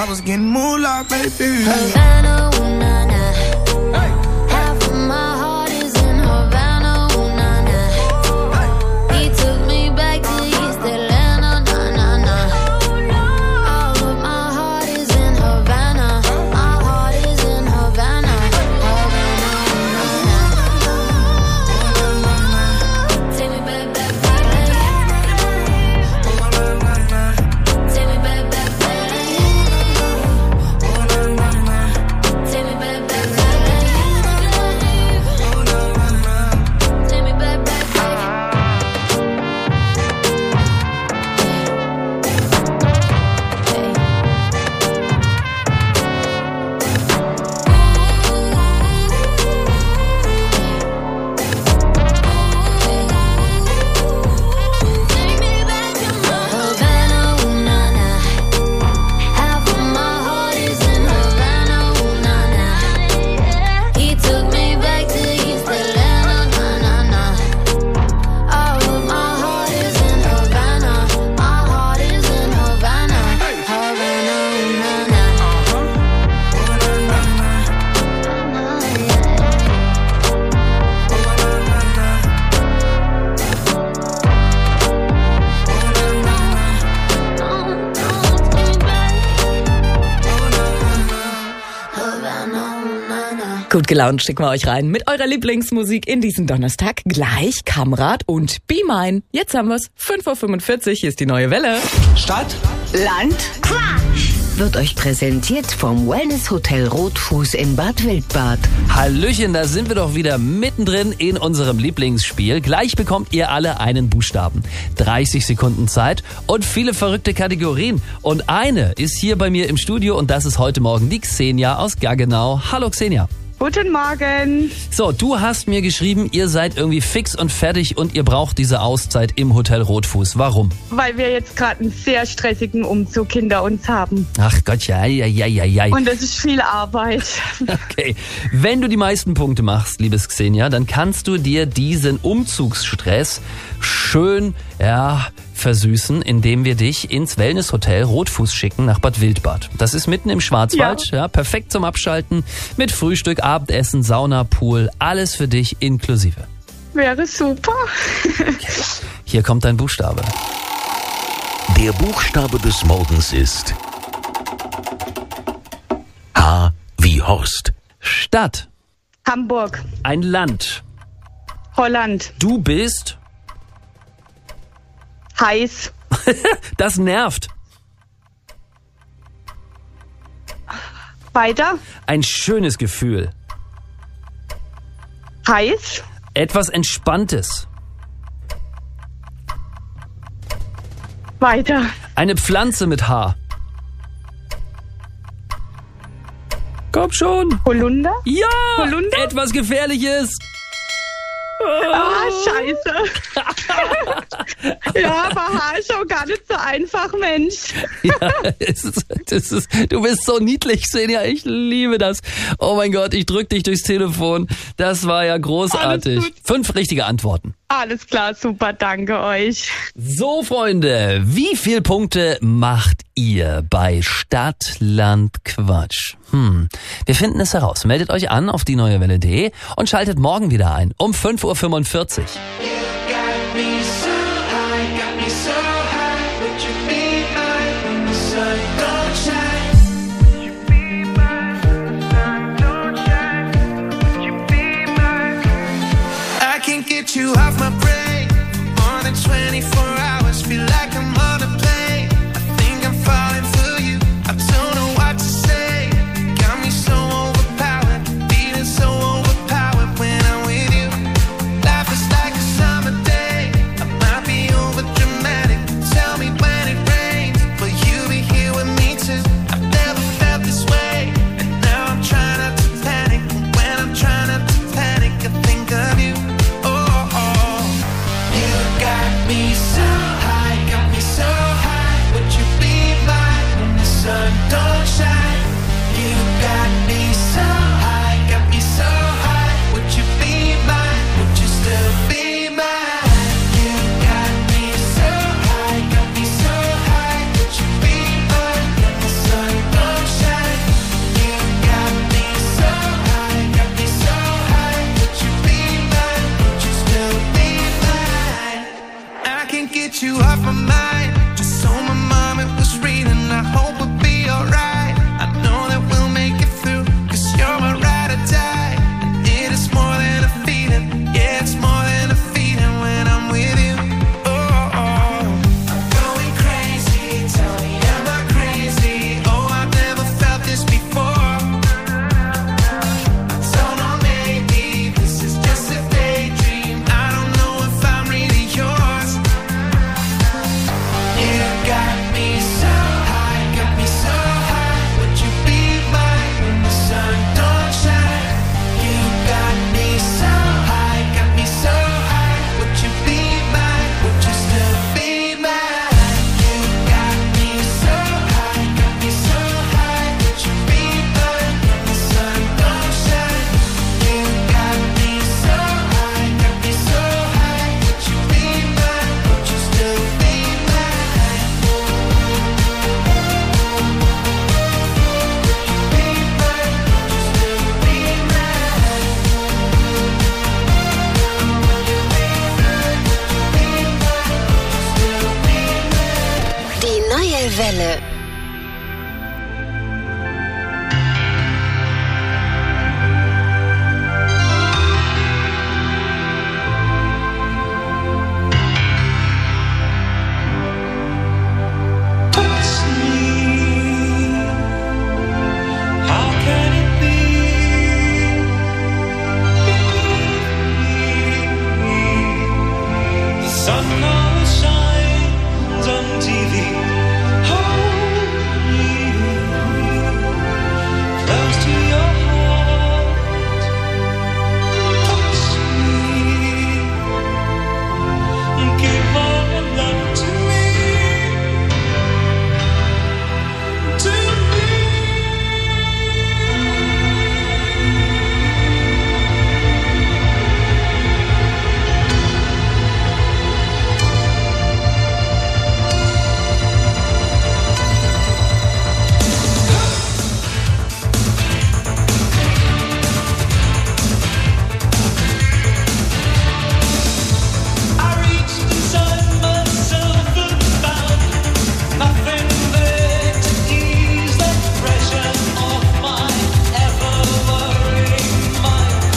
I was getting moolah, baby. Havana, ooh, nah, nah. Half of my heart is in Havana, ooh, nah, nah. He took me back to East Atlanta, nah, nah, nah. All of my heart is in Havana. My heart is in Havana. Havana, ooh, nah, nah. Take me back, back, back. Take me back, back, back. Take me back, back, back. Take me back, back, back. Havana, ooh, nah, nah. Half of my heart is in Havana, ooh, nah, nah. He took me back to East Atlanta, nah, nah, nah. All of my heart is in Havana. My heart is in Havana. Havana, ooh, nah, nah. Havana, ooh, nah, nah. Gut gelaunt schicken wir euch rein mit eurer Lieblingsmusik in diesen Donnerstag. Gleich Kamrat und Be Mine. Jetzt haben wir's. 5:45 Uhr, hier ist die neue Welle. Stadt, Land wird euch präsentiert vom Wellness Hotel Rotfuß in Bad Wildbad. Hallöchen, da sind wir doch wieder mittendrin in unserem Lieblingsspiel. Gleich bekommt ihr alle einen Buchstaben. 30 Sekunden Zeit und viele verrückte Kategorien. Und eine ist hier bei mir im Studio und das ist heute Morgen die Xenia aus Gaggenau. Hallo Xenia. Guten Morgen. So, du hast mir geschrieben, ihr seid irgendwie fix und fertig und ihr braucht diese Auszeit im Hotel Rotfuß. Warum? Weil wir jetzt gerade einen sehr stressigen Umzug hinter uns haben. Ach Gott, ja. Und es ist viel Arbeit. Okay, wenn du die meisten Punkte machst, liebes Xenia, dann kannst du dir diesen Umzugsstress schön, versüßen, indem wir dich ins Wellnesshotel Rotfuß schicken nach Bad Wildbad. Das ist mitten im Schwarzwald, perfekt zum Abschalten, mit Frühstück, Abendessen, Sauna, Pool, alles für dich inklusive. Wäre super. Hier kommt dein Buchstabe. Der Buchstabe des Morgens ist H wie Horst. Stadt. Hamburg. Ein Land. Holland. Du bist. Heiß. Das nervt. Weiter. Ein schönes Gefühl. Heiß. Etwas Entspanntes. Weiter. Eine Pflanze mit H. Komm schon. Holunder. Ja, Holunder? etwas Gefährliches. Ah, scheiße. Ja, aber Haar ist auch gar nicht so einfach, Mensch. Ja, du bist so niedlich, Xenia, ich liebe das. Oh mein Gott, ich drück dich durchs Telefon. Das war ja großartig. Alles gut. 5 richtige Antworten. Alles klar, super, danke euch. So, Freunde, wie viel Punkte macht ihr bei Stadt, Land, Quatsch? Wir finden es heraus. Meldet euch an auf dieneuewelle.de und schaltet morgen wieder ein um 5:45 Uhr. I can't get you off my brain. More than 24 hours, feel like I'm on a plane. I think I'm falling for you. I don't know what to say. Got me so overpowered, feeling so overpowered when I'm with you. Life is like a summer my mind. Just told my mom it was real and I hope we'll be alright. I know that we'll make it through, 'cause you're my ride or die. And it is more than a feeling, yeah, it's more than a feeling when I'm with you. Oh, I'm going crazy, tell me am I crazy? Oh, I've never felt this before. I don't know, maybe this is just a daydream. I don't know if I'm really yours. You got me so high, got me so high. Would you be mine when the sun don't shine? You got me so high, got me so high. Would you be mine? Would you still be mine? You got me so high, got me so high. Would you be mine when the sun don't shine? You got me so high, got me so high. Would you be mine? Would you still be mine? Die neue Welle. How can it be? The sun always shines on TV. Hold me close to your heart. Touch me and give all your love to me. To me. I reached inside myself and found nothing there to ease the pressure of my ever-worrying mind.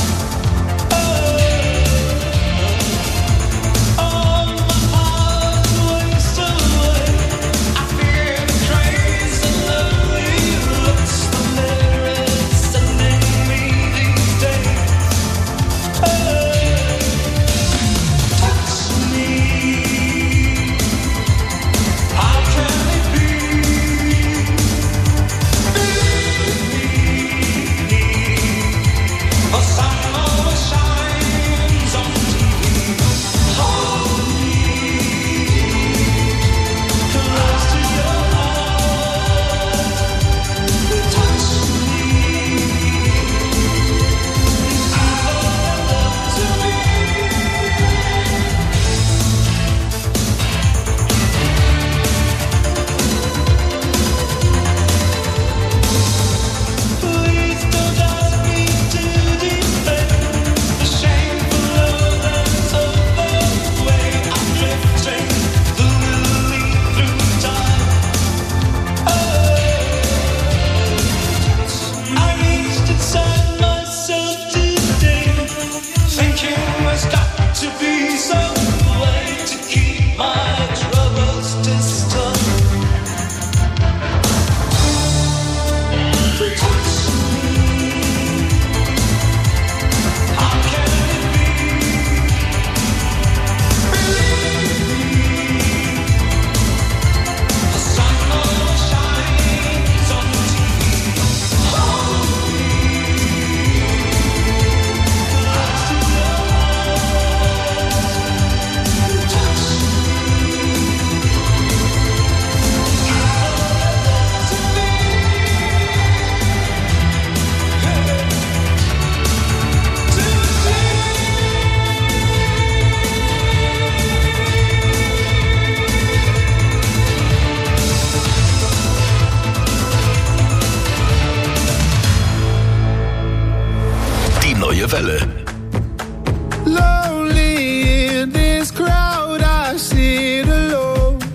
Oh, my heart wastes away. I fear the crazy, lonely looks the mirror sending me these days. Touch me. How can it be? Believe me. The sun always shines on TV. Hold me close to your heart. Touch me. Give all your love to me. Please don't ask me to defend the shameful love that's over the way I'm drifting fluidly through time. I reached inside myself today, thinking there's got to be some way to keep my troubles distant. Touch me. How can it be? Believe me. The sun always shines on TV. Hold me close to your heart. Touch me. Die neue Welle. Lonely in this crowd, I sit alone.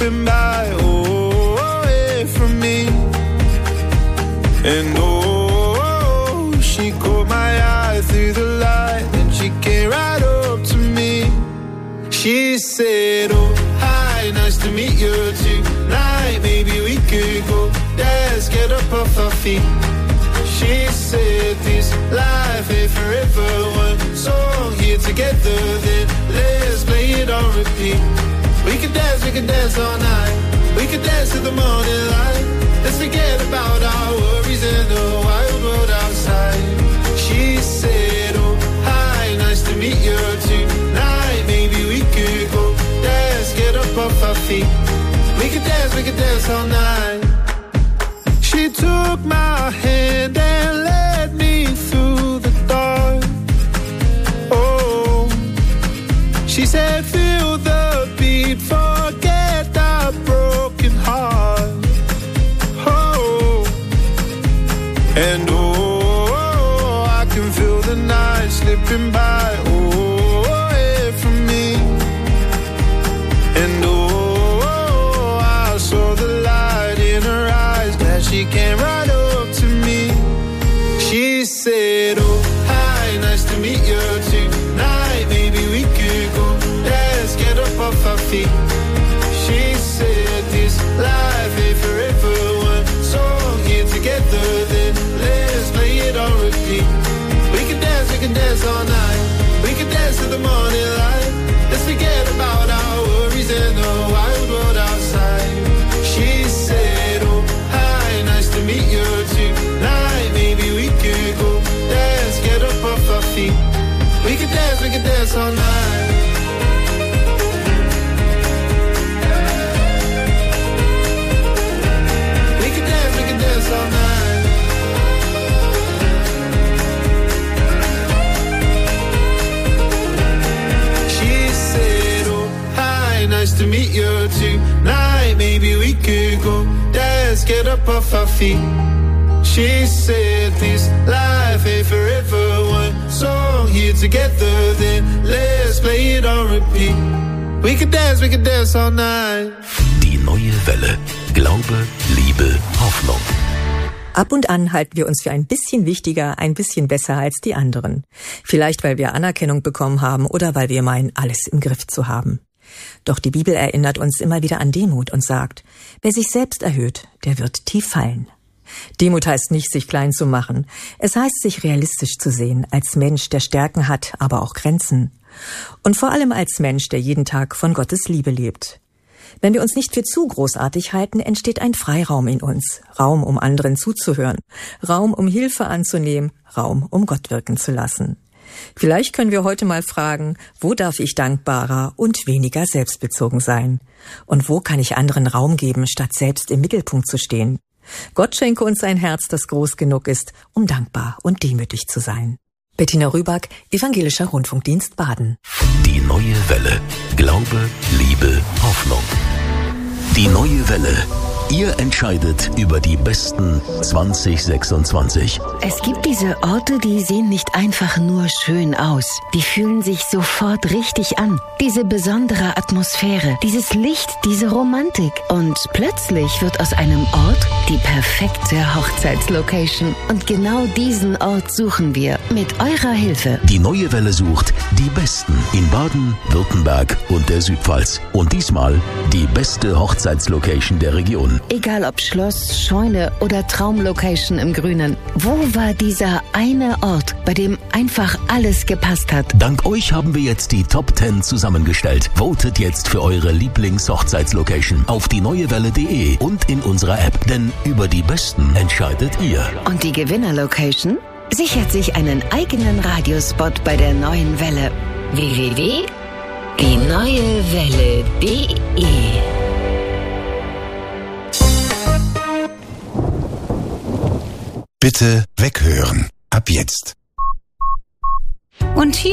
slipping by, away from me. And she caught my eye through the light, and she came right up to me. She said, oh, hi, nice to meet you tonight. Maybe we could go dance, get up off our feet. She said, this life ain't forever. One song here together, then let's play it on repeat. We could dance all night. We could dance till the morning light. Let's forget about our worries and the wild world outside. She said, oh, hi, nice to meet you tonight. Maybe we could go dance, get up off our feet. We could dance all night. She took my hand and led me through the dark. Oh, she said, feel the beat, forget our broken heart. Oh, and I can feel the night slipping by, away from me. And I saw the light in her eyes, glad she came right up to me. She said, oh, hi, nice to meet you tonight. Maybe we could go dance, get up off our feet. She said, this life ain't forever. One song here together, then let's play it on repeat. We can dance all night. We can dance till the morning light. Let's forget about our worries and the wild world outside. She said, oh, hi, nice to meet you tonight. Maybe we could go dance, get up off our feet. We can dance all night. We can dance all night. She said, oh, hi, nice to meet you tonight. Maybe we could go dance, get up off our feet. She said, this life ain't forever. One song here together, then let's play it on repeat. We could dance all night. Die neue Welle. Glaube, Liebe, Hoffnung. Ab und an halten wir uns für ein bisschen wichtiger, ein bisschen besser als die anderen. Vielleicht, weil wir Anerkennung bekommen haben oder weil wir meinen, alles im Griff zu haben. Doch die Bibel erinnert uns immer wieder an Demut und sagt, wer sich selbst erhöht, der wird tief fallen. Demut heißt nicht, sich klein zu machen. Es heißt, sich realistisch zu sehen, als Mensch, der Stärken hat, aber auch Grenzen. Und vor allem als Mensch, der jeden Tag von Gottes Liebe lebt. Wenn wir uns nicht für zu großartig halten, entsteht ein Freiraum in uns. Raum, um anderen zuzuhören. Raum, um Hilfe anzunehmen. Raum, um Gott wirken zu lassen. Vielleicht können wir heute mal fragen, wo darf ich dankbarer und weniger selbstbezogen sein? Und wo kann ich anderen Raum geben, statt selbst im Mittelpunkt zu stehen? Gott schenke uns ein Herz, das groß genug ist, um dankbar und demütig zu sein. Bettina Rüback, Evangelischer Rundfunkdienst Baden. Die neue Welle. Glaube, Liebe, Hoffnung. Die neue Welle. Ihr entscheidet über die besten 2026. Es gibt diese Orte, die sehen nicht einfach nur schön aus. Die fühlen sich sofort richtig an. Diese besondere Atmosphäre, dieses Licht, diese Romantik. Und plötzlich wird aus einem Ort die perfekte Hochzeitslocation. Und genau diesen Ort suchen wir mit eurer Hilfe. Die neue Welle sucht die Besten in Baden, Württemberg und der Südpfalz. Und diesmal die beste Hochzeitslocation der Region. Egal ob Schloss, Scheune oder Traumlocation im Grünen. Wo war dieser eine Ort, bei dem einfach alles gepasst hat? Dank euch haben wir jetzt die Top 10 zusammengestellt. Votet jetzt für eure Lieblings-Hochzeitslocation auf dieneuewelle.de und in unserer App. Denn über die Besten entscheidet ihr. Und die Gewinnerlocation sichert sich einen eigenen Radiospot bei der Neuen Welle. www.dieneuewelle.de Bitte weghören. Ab jetzt. Und hier